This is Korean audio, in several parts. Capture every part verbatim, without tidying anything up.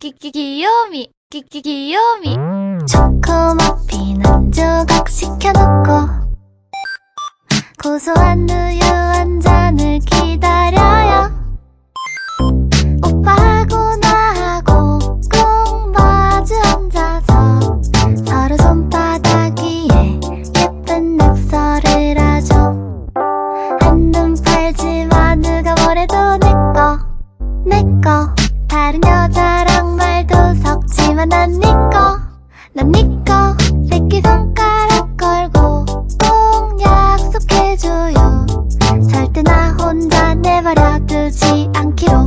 키키 귀요미 키키 귀요미. 초코머핀 한 조각 시켜놓고 고소한 우유 한 잔을 기다려요. 오빠하고 나하고 꼭 마주 앉아서 서로 손바닥 위에 예쁜 낙서를 하죠. 한눈 팔지마 누가 뭐래도 내꺼 내꺼. 다른 여자랑 말도 섞지만 난 니꺼 난 니꺼. 새끼손가락 걸고 꼭 약속해줘요. 절대 나 혼자 내버려 두지 않기로.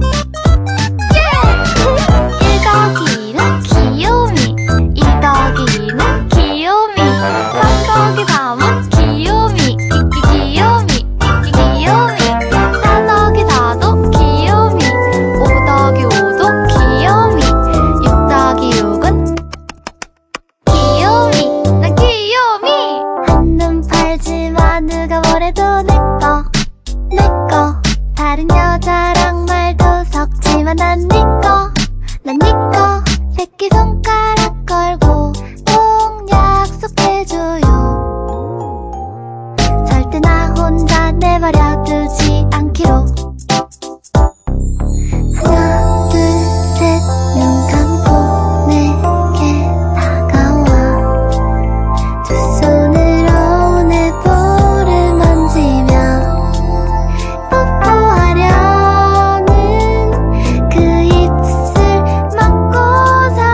일 더하기는 귀요미, 이 더하기는 귀요미, 삼 더하기 삼은 귀요미, 끼끼 귀요미, 끼끼 귀요미, 사 더하기 사도 귀요미, 오 더하기 오도 귀요미, 육 더하기 육은 귀요미, 난 귀요미. 한눈 팔지마 누가 뭐래도 내꺼 내꺼. 다른 여자랑 말도 섞지만 난 니꺼 난 니꺼. 새끼손가락 걸고 꼭 약속해줘요. 절대 나 혼자 내버려 두지 않기로. 하나 둘 셋 눈 감고 내게 다가와 두 손으로 내 볼을 만지며 뽀뽀하려는 그 입술 막고서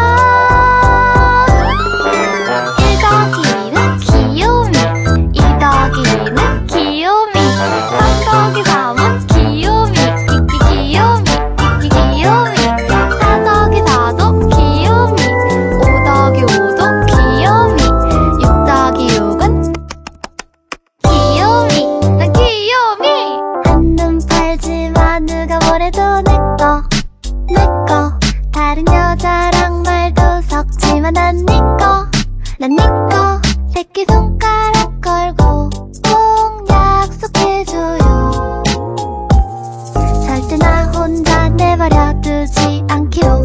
일 더하기는 귀요미, 이 더하기는 귀요미, 삼 더하기 삼은 귀요미, 끼끼 귀요미, 끼끼 귀요미, 사 더하기 사도 귀요미, 오 더하기 오도 귀요미, 육 더하기 육은 귀요미, 난 귀요미. 한눈 팔지마 누가 뭐래도 내꺼 내꺼. 다른 여자랑 말도 섞지만 난 니꺼 난 니꺼. 새끼손가락 걸고 꼭 약속해줘요. 절대 나 혼자 내버려 두지 않기로.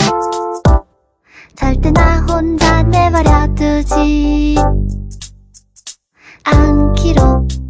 절대 나 혼자 내버려 두지 않기로.